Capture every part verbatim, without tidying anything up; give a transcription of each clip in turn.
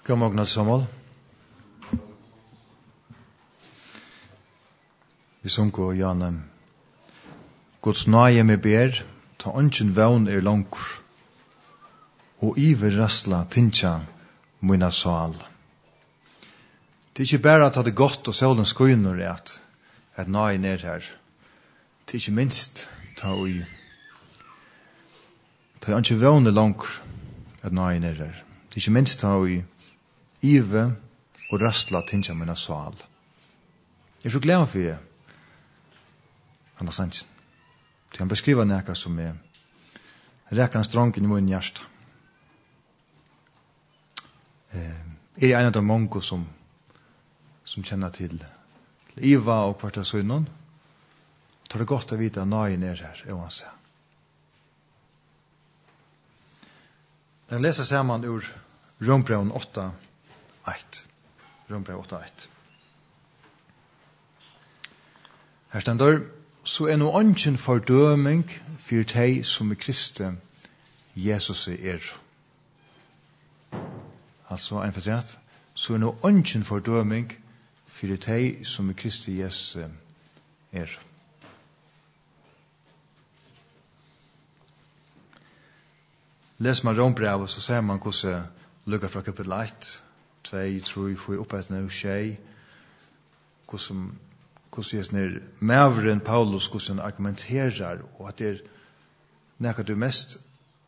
God morgen, Samuel. Vi sunker Jan. Guds nåde med ber, ta ønsken vevn er langkur, og iver rastla tinja mina sal. Det er ikke bare at det er godt og solen skøyner at at nåden er her. Det er ikke minst ta ui ta ønsken vevn er langkur at nåden er her. Det er ikke minst ta ui ive og rastla tinja mina sal. Jeg er så glad for det. Han har sannsyn. Til han beskriver nekka som er rekan strongen i min hjärsta. Eh, er en av de mange som som kjenner til, til Iva og kvart av sønnen. Tar det godt å vite at nøyen er her, uansett. Den leser sammen ur Rombrevn åtta ett. Rombrevn åtta ett. Her stender, så er no ønsken fordøming for de som er Kristi Jesus er. Altså, en fortsatt, så er no ønsken fordøming for de som er Kristi Jesus er. Les man Rombrevet, så ser man hvordan lukket fra kapitel ett, två, tre, fyra, oppettende, tjej, hvordan hvordan jeg snir maveren Paulus, hvordan han argumenterar, og at det er nekka du mest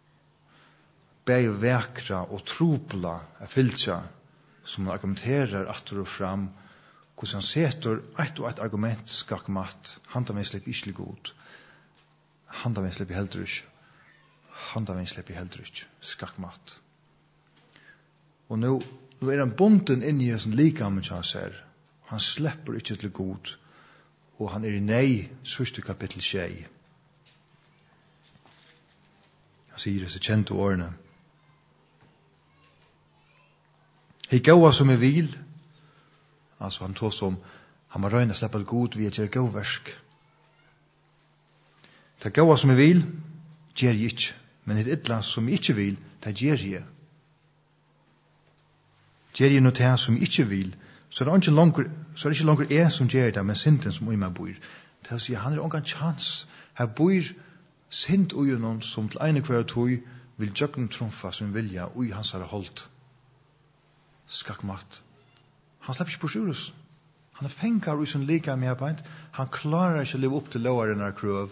bei vekra og trupla af fyltja, som han argumenterar atter og fram, hvordan han setur eit og eit argument skakmat, handa vinn slepp isli god, handa vinn slepp i heldrykk, handa vinn slepp i heldrykk, skakmat. Og nu, nu er han bunden inn i hans likamen kja ser, han slepper ikkje til god, og han er i nei, sørste kapittel tjei. Han sier disse kjente årene. Hei gaua som er vil, altså han tog som, han må røyne sleppe god ved at gjøre gauversk. Det gaua som er vil, gjør jeg ikke, men et ytla som jeg ikke vil, det gjør jeg. Gjør jeg noe til som jeg ikke vil, så er det ikke langer, så er det ikke langer jeg som gjør det, men synden som ui meg bor. Det vil si, han er ikke en chans. Her bor synd ui noen som til ene hver tog vil jøkken trumfa sin vilja ui hans har holdt. Skakmat. Han slipper ikke på sjurus. Han er fengar ui sin lika med arbeid. Han klarer ikke å leve opp til lovaren av krøv.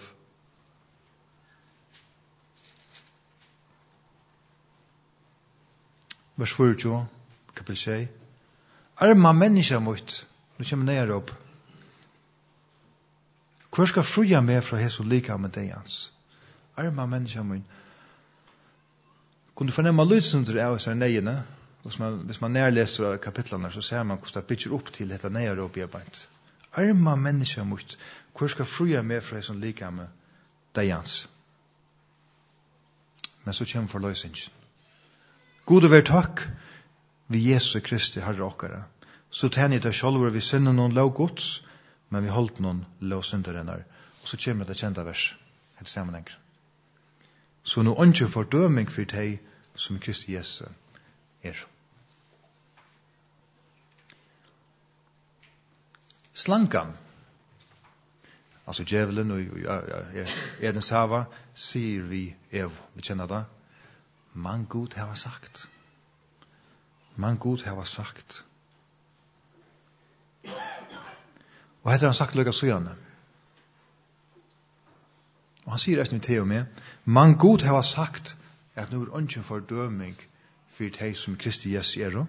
Vers tjuefire, kapitel tjei. Arma menneska mot, nu kommer nær opp. Hvor skal fruja med fra Jesu lika med deg hans? Arma menneska mot. Kunne du fornemme lydsynder av seg nøyene? Hvis man, hvis man nærleser kapitlene, så ser man hvordan det bygger opp til dette nær opp i arbeid. Arma menneska mot, hvor skal fruja med fra Jesu lika med deg hans? Men så kommer forløsningen. Gode vær takk, vi Jesus Kristi Herre okkara. Så tenner det sjálfur vi sinner noen lov gods, men vi holdt noen lov syndarennar. Og så kommer det kjenta vers, et sammenheng. Så nå ønsker fordøming for deg som Kristi Jesus er. Slankan, altså djevelen og ja, ja, Eden Sava, sier vi Ev, vi kjenner det. Man Gud har sagt. Man Gud har sagt. Og heter han sagt lukka søgjane. Og han sier resten til og med, man Gud har sagt at nu er ønsken fordøming for deg som Kristi Jesus er.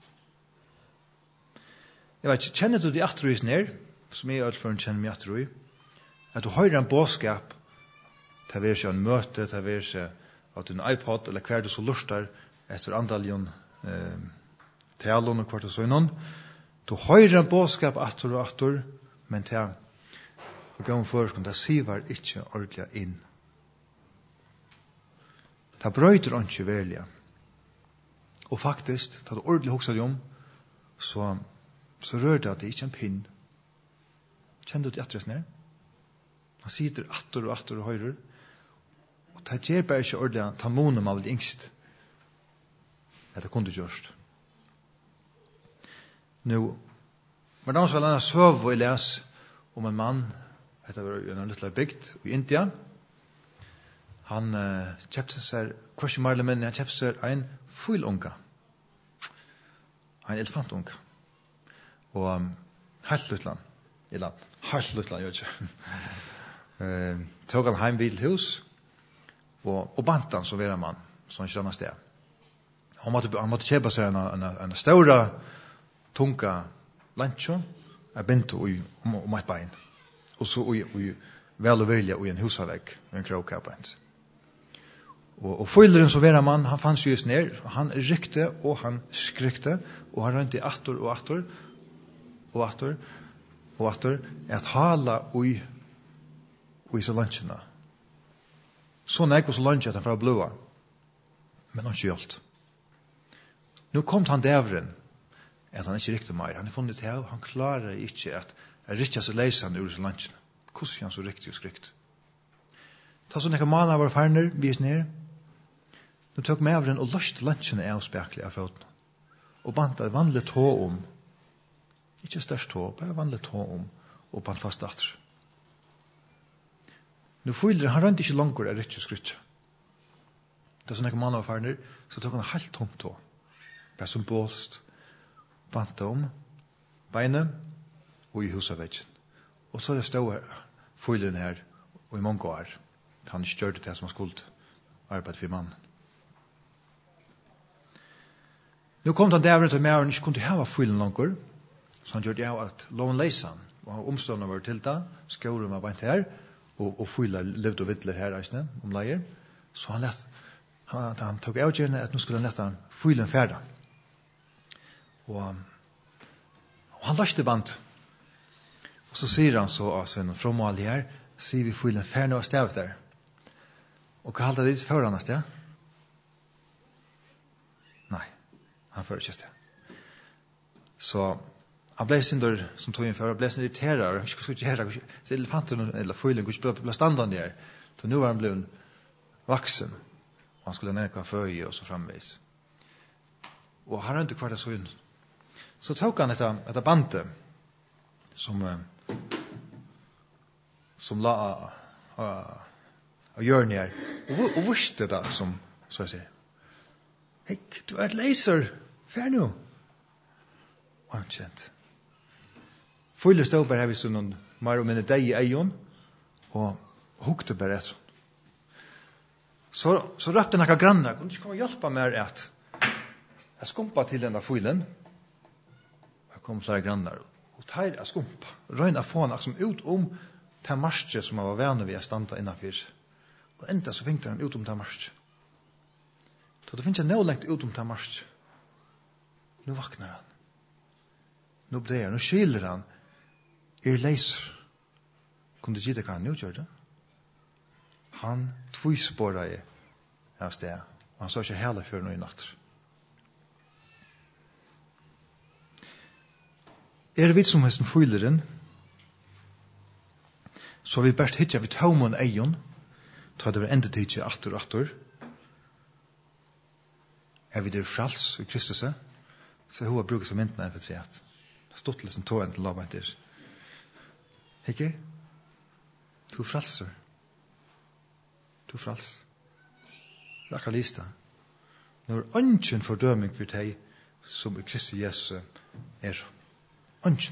Jeg vet ikke, kjenner du de atruis nær, som jeg alt for en kjenner meg atrui, at du hører en båskap, til å være seg en møte, til å være seg av din iPod, eller hver du så lustar etter andaljon eh, talon og kvart og søgnon. Du høyrer en båskap atur og atur, men til å gå om føreskund, det sivar ikke ordentlig inn. Det brøyter ikke velja. Og faktisk, da du ordentlig hokser om, så, så rør det at det ikke er en pinn. Kjenner du til atres nær? Han sitter atur og atur og høyrer, og det gjør bare ikke ordentlig, ta månen man vil yngst. Det kunne du gjørst. Nu, men det var vel en søv og jeg les om en mann, etter var en liten bygd i India. Han uh, kjøpte seg, hversi marle menn, han kjøpte seg en fuglunga. En elefantunga. Og um, helt lutland, eller helt lutland, jeg vet ikke. uh, tog han heim vid hus, og, og bant han som vera mann, som han kjønner sted. Han måtte, han måtte kjøpe seg en, en, en stora, tunga lancho, er bintu i om, om et bein. Og så i, i vel og vilja i en husavegg, en krokkabeint. Og, og foilderen som vera mann, han fann seg just ned, han rykte og han skrykte, og han rønte atter og atter, og atter, og atter, at hala ui, ui så lunchina. Så nek og så lunch at han fra blua, men han kjølt. Nu kom han dævren, at han ikke riktig mer, han er funnet til, han klarer ikke at jeg riktig seg leisende ur så lunchina. Hvordan han så riktig og skrykt. Ta så nekka mana var farner, vis ned, nu tok mævren og løste lunchene av spekli av føttene. Og bant et vanlig tå om, ikke størst tå, bare vanlig tå om, og bant fast atter. Nu fyller han rønt ikke langer er riktig skrytja. Da så nekka mana var farner, så tok han helt tomt tå. Bare symbolst, bant om, beinet, og i husaveggen. Og så er det stå her, fylleren her, og i mange år, han ikke gjør det til som han skulle arbeide for mannen. Nu kom han dævren til mæren ikke kunne hava fyllen langer, så han gjør det av at loven leisan, og omstående var til det, skåren var beint her, og, og fyllen levde og vittler her eisne, om leier, så han, let, han, han tok avgjørende at nå skulle han lette fyllen ferda. Og, og han løste band, og så sier han så, altså en fromål her, sier vi fyllen ferda og stavet der. Og hva halte det for han sted? Nei, han fører ikke sted. Så han ble sindur som tog inn før, han ble sin irriterer, han skulle ikke gjøre, så elefanten eller fyllen kunne ikke bli standande her, så nå var han blevet vaksen, og han skulle nekka føye og så framvis. Og han rønte kvart av så inn. Så tok han etter, etter bandet, som, som la uh, og gjør ni her. Og, og visste det som, så jeg sier, hei, du er et leiser, fær nå. Og han kjent. Fylle stod bare her hvis du noen mer og minne deg i eion, og hukte bare etter. Så, så røpte noen grannar, kunne ikke komme og hjelpe meg at jeg skumpa til denne fyllen. Jeg kom flere grannar, og tar jeg skumpa. Røyna få han som ut om til marsje som jeg var vane ved å standa innenfor. Og enda så finkte han ut om til marsje. Så det finnes jeg nå lengt ut om til marsje. Nå vaknar han. Nå blir han, nå skiler han. Er leiser. Kom du gita hva han nå gjør det? Han tvispåra i av sted. Og han sa ikke hele før noe i natt. Er vi som hesten fyleren, så har vi bært hitja vi taumon eion, ta det var enda tidsi atter og atter. Er vi der frals i Kristus, så er hova bruket som myndene enn for treet. Det har stått liksom tå enn til lava etter. Ikke? Du er fralser. Du er frals. Det er akkurat lista. Nå er ønsken fordøming for deg som i Kristus Jesus er. Ønsken.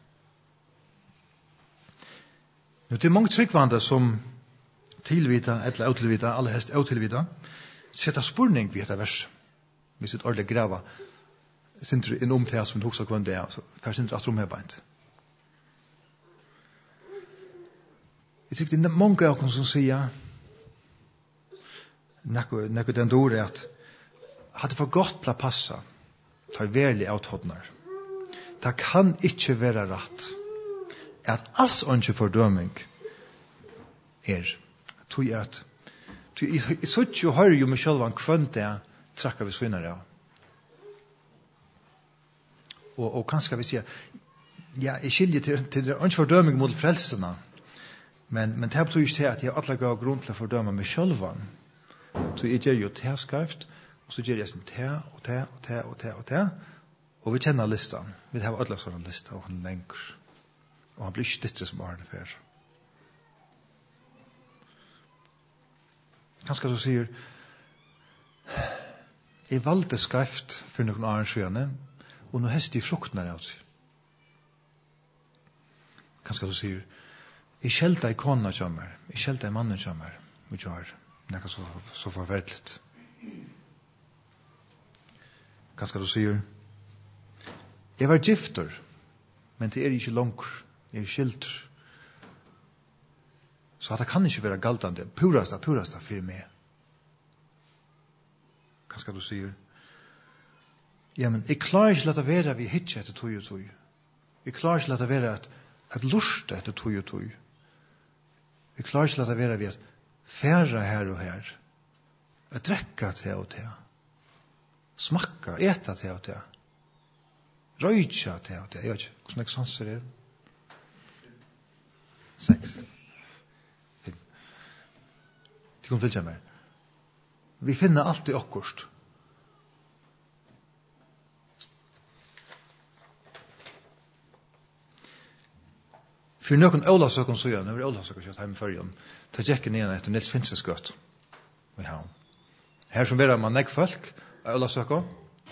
Nå det er mange tryggvande som tilvita, eller utilvita, alle hest utilvita, setta spurning vid dette vers. Hvis du ordentlig grava, sinter en omtale som du hoksa kvann det, så fer sinter at rom her beint. Jeg tykker det er mange av oss som sier, nekko den dore at hadde for godt til å passa, ta verlig avtodnar. Det kan ikke være rett at alls ønske fordøming er tog at jeg så ikke og hører jo meg selv en kvønt det trakka vi svinner av. Og, og kanskje vi sier ja, jeg skiljer til, til det ønske fordøming mot frelsene men, men det betyr ikke til at jeg alle gav grunn til å fordøme meg selv så jeg gjør jo det skarft og så gjør jeg sånn te og te og te og te og te Og vi kjenner listan. Vi har alle sånne lista, og han lenker. Og han blir ikke dittere som Arne fer. Kanskje du sier, jeg valgte skreft for noen Arne sjøene, og nå hest i fruktene av seg. Kanskje du sier, jeg skjelte i kona kommer, jeg skjelte i mannen kommer, vi gjør noe så, så forverdelig. Kanskje du sier, jeg var gifter, men det er ikke langt, jeg er skilter. Så det kan ikke være galtande, purasta, purasta for meg. Kanskje du sier, ja, men jeg klarer ikke å lade være vi hitje etter tog og tog. Jeg klarer ikke å lade være at, at luste etter tog og tog. Jeg klarer ikke å lade være vi at færa her og her, at drekka til og til, smakka, eta til og til, røytja til og til, jeg vet ikke, hvordan jeg sanser er? Seks. Fem. De kan fylle meg. Vi finner alltid akkurst. For noen Olavsøkken så gjør, når vi Olavsøkken kjøtt hjemme i førjen, tar jekken igjen etter Nils Finnsens gøtt. Vi har her som vera man nekk folk, Olavsøkken.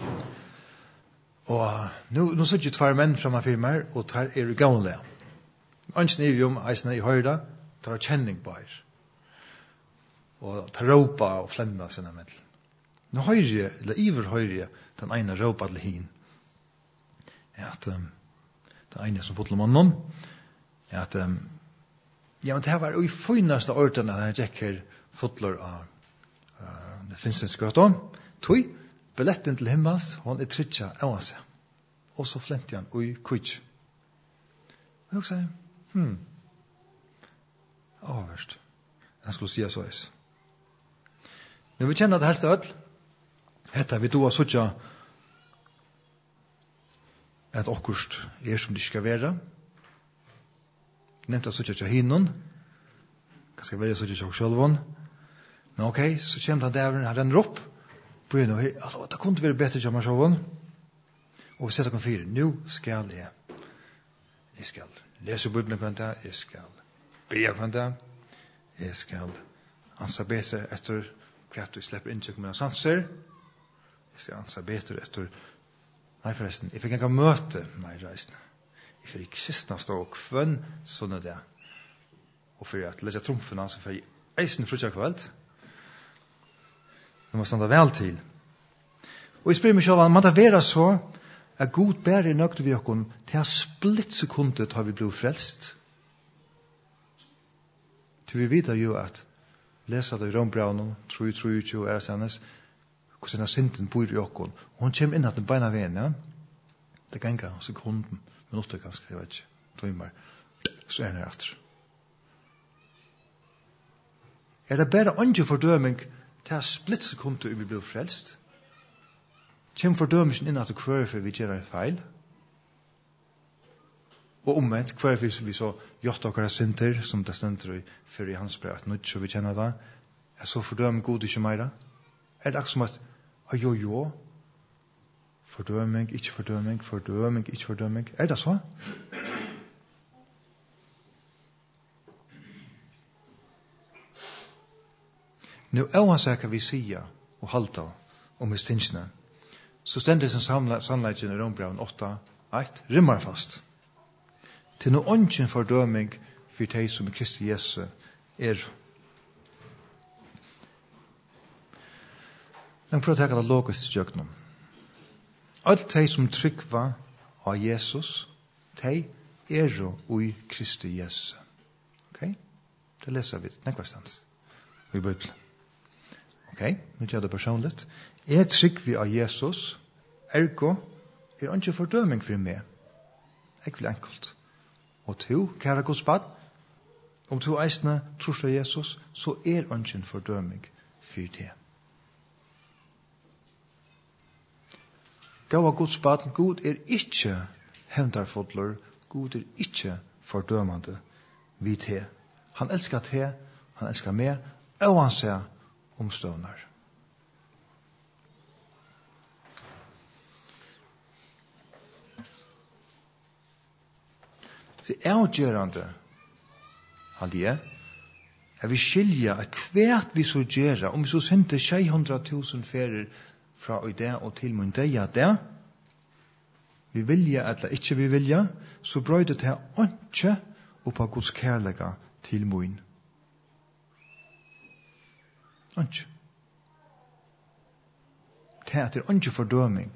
Og nå, nå sitter jo tvær menn fremme av firmaer, og tar er i gamle. Ønsker ni om eisene i høyre, tar kjenning på her. Og tar råpa og flenda sine med. Nå høyre jeg, eller iver høyre jeg, den ene råpa til hin. Ja, at um, den ene som fotler mannen, ja, at um, ja, men det var jo i finaste ordene at jeg gikk her fotler av uh, det finnes en skøt om. Tog, billetten til himmels, hun er trytja av seg. Og så flemte han ui kvitt. Og jeg sier, hmm, avverst. Jeg skulle si så is. Når vi kjenner det helst ødel, heter vi då suttja at okkurst er som det skal være. Nevnt at suttja til hinnon, kanskje være suttja til sjølvån. Men ok, så kommer det der, han renner opp, på en og her, altså, det kunne være bedre til meg sjølvån. Og vi setter kom fire, nå skal jeg, jeg skal lese Bibelen kvendt det, jeg skal be kvendt det, jeg skal ansa bedre etter hva du slipper inntrykk med sanser, jeg skal ansa bedre etter, nei forresten, jeg fikk en gang møte med reisende. Jeg fikk ikke kristna stå og kvønn sånn er det. Og for at lese trumfene, så fikk jeg eisen frutja kveld. Det må standa vel til. Og jeg spør meg selv, man det være så at god bærer i nøkter vi okken til å splitt sekundet har vi blitt frelst. Til vi vet jo at lesa det i Rombraunen, tro i tro i tro, er sennes, hvordan synden bor i okken. Og hun kommer inn at den beina veien, ja. Det kan ikke sekunden, minutter kanskje, jeg vet ikke, timer, så er det etter. Er det bare andre fordøming til å splitt sekundet vi blir frelst? Kjem fordømingen inn at hver for vi gjør en feil? Og omvendt, hver for vi så gjort dere synder, som det stender for i hans brev, at nå ikke vi kjenner det, er så fordøming god ikke mer? Er det akkurat som at, jo, jo, fordøming, ikke fordøming, fordøming, ikke fordøming, er det så? Nå oansett hva vi sier og halta om hos tingsene, så stender det som sannleggen i Rombraun åtta, eit, rimmar fast. Til noe ånden fordøming for de som i Kristi Jesu er. Men prøv å tenke det logisk til jøknen. Alt de som tryggva av Jesus, de er jo i Kristi Jesu. Ok? Det leser vi nekvastans i Bibelen. Ok, nu gjør det personligt. Jeg tryggvi av Jesus, ergo er ikke fordøming for meg. Jeg vil enkelt. Og to, kære Guds barn, om to eisene trus av Jesus, så er ikke fordøming for det. Gåa Guds barn, Gud er ikke hevndarfodler, Gud er ikke fordømande vid det. Han elskar det, han elskar meg, og han ser omstående. Så er avgjørende, hadde jeg, at vi skilja at hvert vi så gjør, om vi så sendte tjei hundra tusen ferer fra i det og til mun deia det, vi vilja eller ikke vi vilja, så brøyde det ikke oppa Guds kærlega til mun. Ikke. Det er etter ikke fordøming.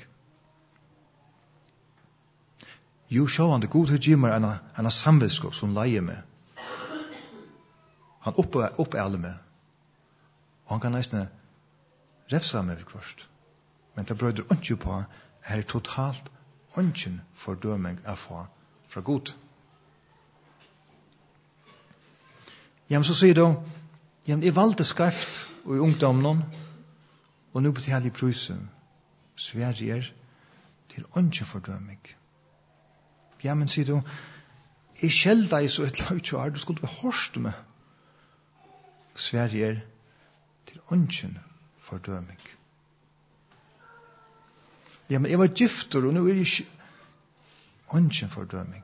Jo, sjåvande god til Jimmer en, en samvetskap som leier med. Han oppe, oppe alle med. Og han kan nesten refsa med først. Men det brøyder ikke på er totalt ønsken fordøming av få fra god. Jamen så sier du, jamen jeg valgte skarpt og i ungdommen, og nå betaler jeg prysen. Sverige er til ønsken fordøming. Jamen sier du, jeg skjeld deg så et løytjør, du skulle være hårst med. Sverige er til ønsken fordøming. Ja, men jeg var gifter, og nå er jeg ikke ønsken fordøming.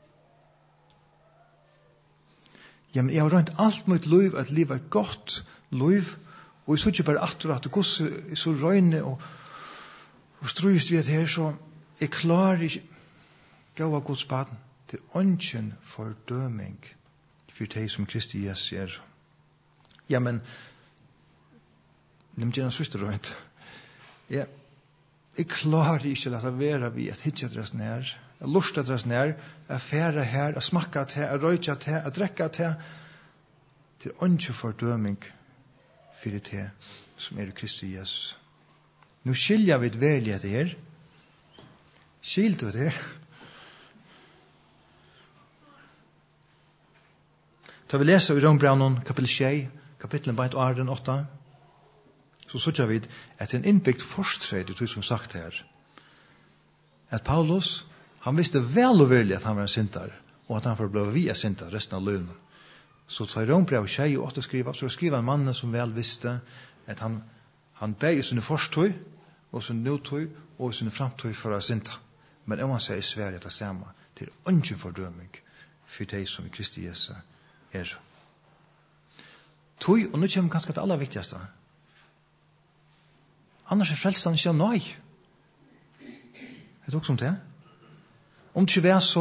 Ja, men jeg har rønt alt mitt liv, at livet er et godt liv, og jeg så ikke bare atter at det er så røyne, og, og strøyest vi at her, så jeg klarer ikke gå av Guds baden til ønsken fordøming for de som Kristi Jesus er. Ja, men nem gjerne sørste røynt. Ja, jeg klarer ikke å være vi at hitje adress nær, at lust adress nær, at fære her, at smakka til, at røyja til, at drekka til, til ønske fordøming for det som er Kristi Jesus. Nå skiljer vi et verlighet her. Skilt vi det her. Da vi leser i Rombraunen kapittel sju, kapitlen på et år den åtta, så sørger vi at en innbygd forstred, det som sagt her, at Paulus, han visste vel og vel at han var en sintar, og at han får bli via sintar resten av lønnen. Så tar Rombrev tjei og åtte skriva, så skriver en mann som vel visste at han, han beg i sine forstøy, og sine nødtøy, og sine framtøy for å sinta. Men om han sier i Sverige det samme, til ønsken fordøming for de som i Kristi Jesus er. Tøy, og nå kommer kanskje det aller viktigste. Annars er frelsen ikke nøy. Er det også om det? Om det ikke var så,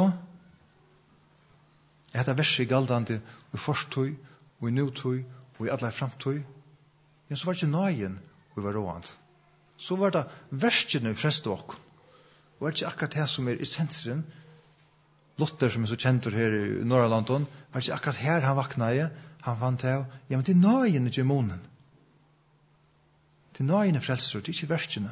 er det verset galdende i forstøy, og i nødtøy, og i alle framtøy, ja, så var det ikke nøyen og var råand. Så var det verskene i frelste åkken. Og var det ikke akkurat det som er essensen, Lotter som er så kjent her i Norrlandon, var det ikke akkurat her han vakna i, han fant det, ja, men det er nøyen ikke i månen. Det er nøyen i frelser, det er ikke verskene.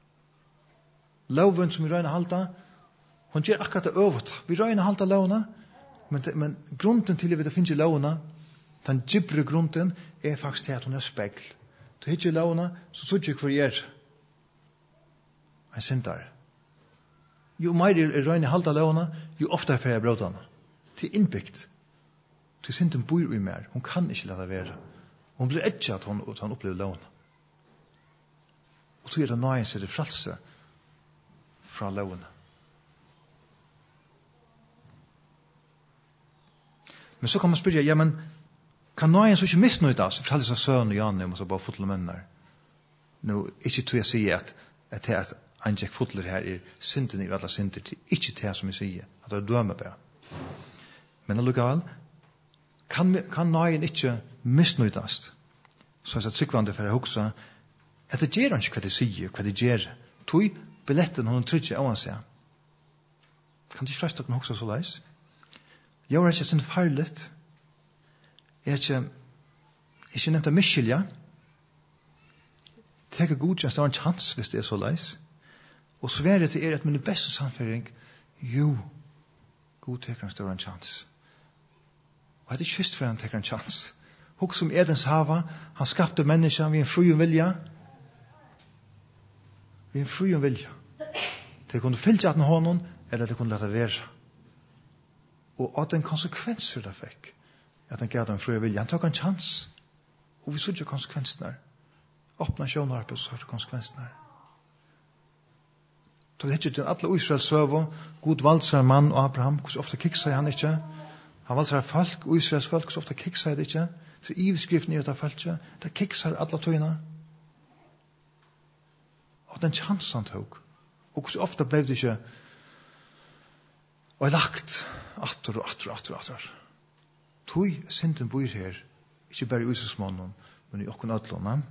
Loven som vi røyner halta, hun gjør akkurat det øvet. Vi røyner halta lovene, men, det, men grunden til at det finnes i lovene, den gibre grunden, er faktisk til at hun er spekl. Du hittar i lovene, så så ikke hva gjør. Jeg sintar. Jo mer er røyne halda lovene, jo oftere fer jeg brådene. Til innbyggt. Til sinten bor i mer. Hun kan ikke lade være. Hun blir ikke at hun, at hun opplever lovene. Og så er det nøyen seg det frelse fra lovene. Men så kan man spørre, ja, men kan nøyen så ikke misnøyde oss? For alle disse søvn og Janne, om så bare fotle menner. Nå, ikke tror jeg sier at, at det at han gikk fotler her er synden i alle synder til ikke det som jeg sier, at det er døme bare. Men allikevel, kan, kan nøyen ikke misnøydast, så er det tryggvande for å huske at det gjør han ikke hva det sier, hva det gjør. Tog billetten hun trygge av han seg. Kan de fleste kunne huske så leis? Jeg var ikke sånn farligt. Jeg er ikke, ikke nevnt av miskylja. Tenk god, det var en chans hvis det er så leis. Og sverre til er at min beste samføring, jo, god teker en større en chans. Og det er ikke først for han teker en chans. Huk som Edens hava, han skapte mennesker, vi er en fri og vilja. Vi er en fri og vilja. Det kunne fylle at med honom, eller det kunne lade være. Og at den konsekvenser det fikk, at han gav den fri og vilja, han tok en chans. Og vi så ikke konsekvensene. Åpna sjånarpe, så hørte konsekvensene. Då det inte alla Israels sövo, god valdsar mann och Abraham, hur ofta kiksar han inte? Han valdsar folk, och Israels folk, hur ofta kiksar det inte? Så ivskriften är det folk, det kiksar alla tøyna. Og den chans han tog. Og hur ofta blev det ikke og er lagt atter og atter og atter og atter. Tøy synden bor her, ikke bare i Israels mannen, men i okken ødlånene.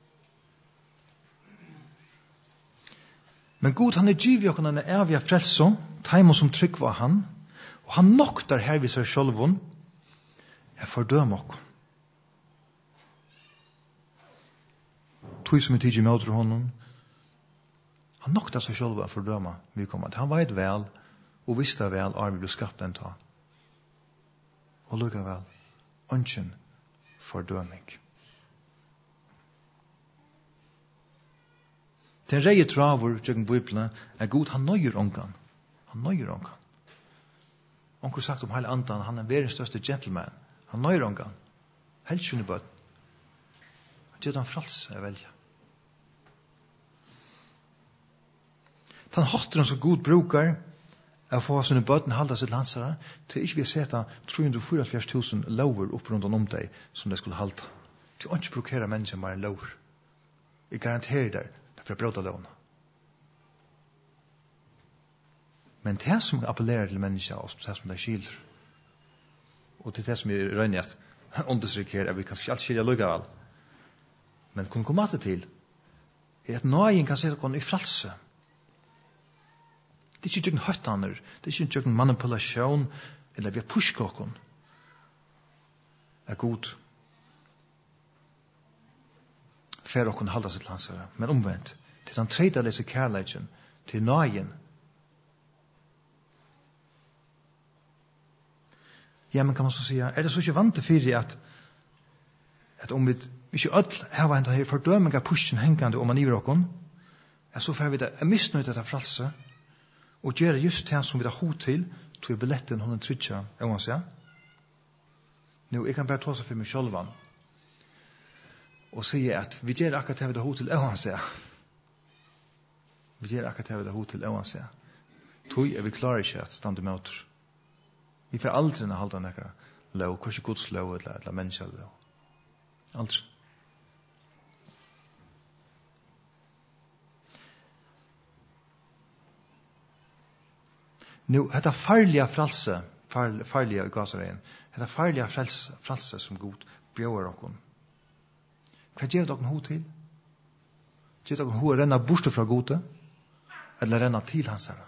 Men Gud han er givet okken en evig frelse, teimon som trygg var han, og han noktar her vid seg sjølvun, er fordøm okken. Tøy som er tidlig med åter honom, han noktar seg sjølv er fordøma vi kommer. Han vet vel, og visste vel, at vi ble skapt en ta. Og lukka vel, ønsken fordøming. Den reie traver tjøkken Bibelen er god, han nøyer ongan. Han nøyer ongan. Onker sagt om hele andan, han er verdens største gentleman. Han nøyer ongan. Helt skjønne bøtt. Han gjør han frals, jeg velger. Den hotteren som god brukar er få sine bøtten halda sitt lansare til ikke vi seta tre hundre og fire tusen lover opp rundt om deg som de skulle halda. Til å ikke brukere mennesker bare en lover. Jeg garanterer deg det for å bråda lovene. Men det som appellerer til mennesker og det som de skilder og til det som er røynig at understryk her er vi kanskje ikke alt skilja lukka vel. Men kunne komme til er at nøyen kan sette oss i fralse. Det er ikke tjøkken høytaner, det er ikke tjøkken manipulasjon, eller vi har pushkokken. Er god. Fer okken halda sitt lansere, men omvendt. Til den tredje lese kærleikjen, til nøyen. Ja, men kan man så si, er det så ikke vant til fyrir at at om vi ikke ødel hava hendt her fordøming av pushen hengande om man iver okken, er så fer vi det er misnøyt etter fralse, og gjøre just det som vi har hod til, til billetten hun trykker, er man sier. Nå, jeg kan bare ta seg for meg selv, og si at vi gjør akkurat det vi har hod til, er man sier. Vi gjør akkurat det vi har hod til, er man sier. Tog er vi klarer ikke at stande med åter. Vi får aldri å holde noe lov, kanskje Guds lov, eller, eller mennesker lov. Aldri. Nu, detta farliga fralse, farliga, farliga i Gazareien, detta farliga fralse, fralse som god bjøver okon. Hva gjør dere ho til? Gjør dere ho renna bort fra gode, eller renna til hans herre?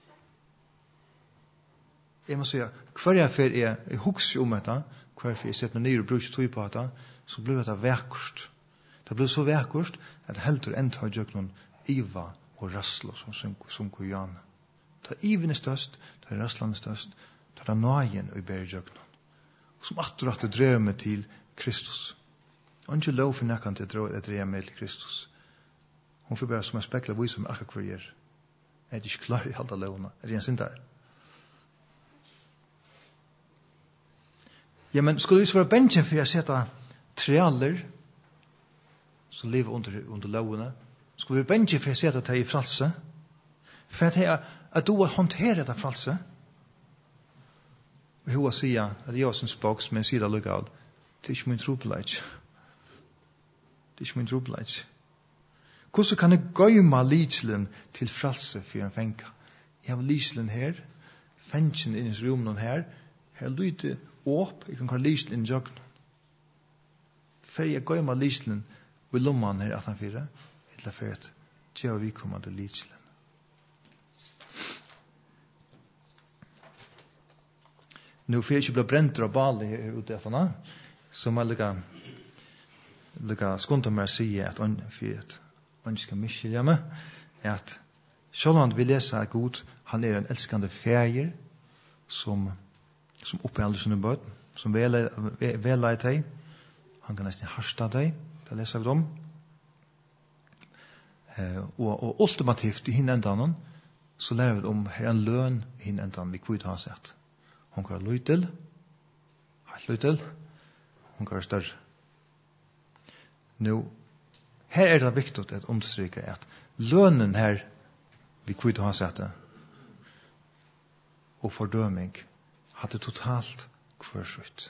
Jeg må si, hver jeg fer er, jeg hukser om dette, hver jeg fer jeg setter meg nyr og bruker tog på dette, så blir det vekkust. Det blir så vekkust, at heldur enn tar gjør noen iva og rasslo som sunker Jan. Ta even er størst, ta rasslan er størst, ta da nøyen og i bergjøknen. Som atter at det drev meg til Kristus. Og ikke lov for nekkan til å drev meg til Kristus. Hun får bare som en spekla vis som akkurat hver gjør. Jeg er ikke klar i halda lovene. Er det en synd der? Ja, men skulle vi svare bensjen for jeg sette trealer som lever under, under lovene? Skulle vi bensjen for jeg sette det i fralse? For at jeg at du har håndteret det fralse. Og hun sier at jeg er sin spaks, men jeg sier det lukket. Det er ikke min trobeleid. Det er ikke min trobeleid. Hvordan kan jeg gøyma lyselen til fralse for en fenka? Jeg har lyselen her, fenken inn i rommen her, her lyder opp, jeg kan kalle lyselen inn i jøkken. For jeg gøyma lyselen ved lomman her at han fyrer, eller for at jeg har vi kommet til lyselen. Nu för jag blir bränt av bal ute efter na så man lukka lukka skonta mer säga att on för att on ska miskilja mig att Sjåland vill läsa att Gud han är en älskande fäger som som uppehåller sina barn som väl väl lite han kan nästan harsta dig det läser vi om eh och och ultimativt i hinändan så lär vi om här en lön hinändan vi kvitt har sett. Hon kan lytel, helt lytel, hon kan større. Nå, her er det viktig at understryke at lønnen her, vi kvitt ha sett det. Og fordøming hadde totalt kvørsutt.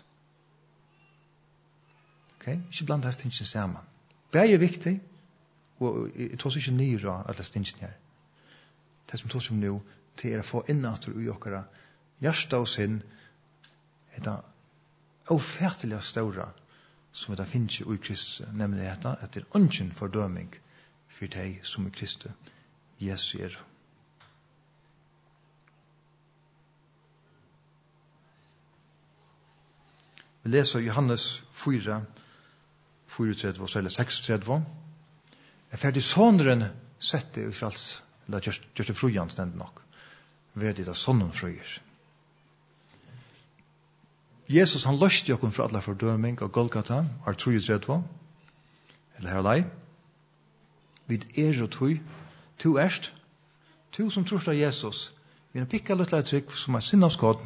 Ok? Ikke blant disse tingene sammen. Det er viktig, og jeg tar ikke nyra alle tingene her. Det som tar som nå, til er å få innater ui okkara hjärsta og sinn, er det ofertelige større som det finnes i Kristus, nemlig dette, at det er ønsken fordøming for deg som i Kristus Jesus er. Vi leser Johannes fire, fire og særlig seks tredje. Er ferdig sånneren sette i frals, eller gjør det frujan stendt nok. Vi er det da sånnen fruer. Jesus han løste jokken for alle fordøming og Golgata, er tro i tredje, eller her lei. Vid er og tog, to erst, to som tror av Jesus, vi har pikket litt litt trykk som er sinnavskåd,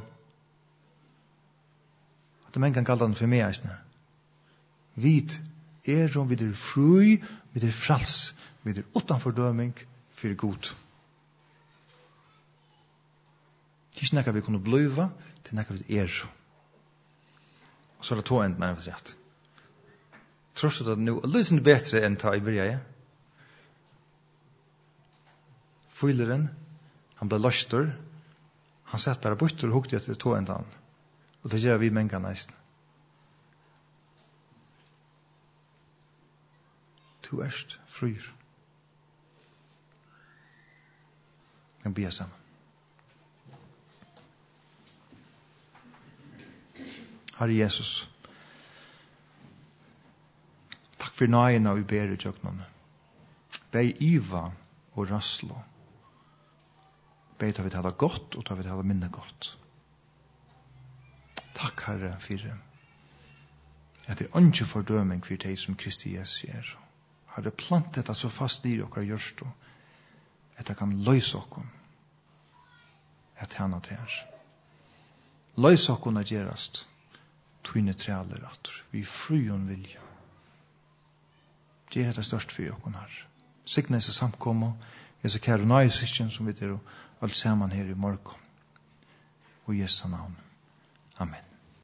at de en gang kaller den for meg eisne. Vid er og vid er fri, vid er frals, vid er utan fordøming for god. Det er ikke noe vi kunne bløve, det er noe vi er. Og så er det to enden nærmest rett. Tror du det nå er litt bedre enn ta i bryg? Fyleren, han ble løster, han sett bare bort og hukte etter to enden. Og det gjør vi mennesker nesten. To erst, fryr. Men be sammen. Herre Jesus, takk for nøyene vi ber i tjøknene. Be Iva og Raslo. Be ta vi tala godt og ta vi tala minne godt. Takk Herre for at det er ikke fordøming for deg som Kristi Jesus er. Herre plantet det så fast i dere gjørst at det kan løse dere at henne til her. Løse dere at gjerast tvinne trealer atter. Vi fri og vilja. Det er det størst for dere her. Signe seg samkommer. Jeg så kære nøye syskjen som vi er alt sammen her i morgen. Og i Jesu navn. Amen.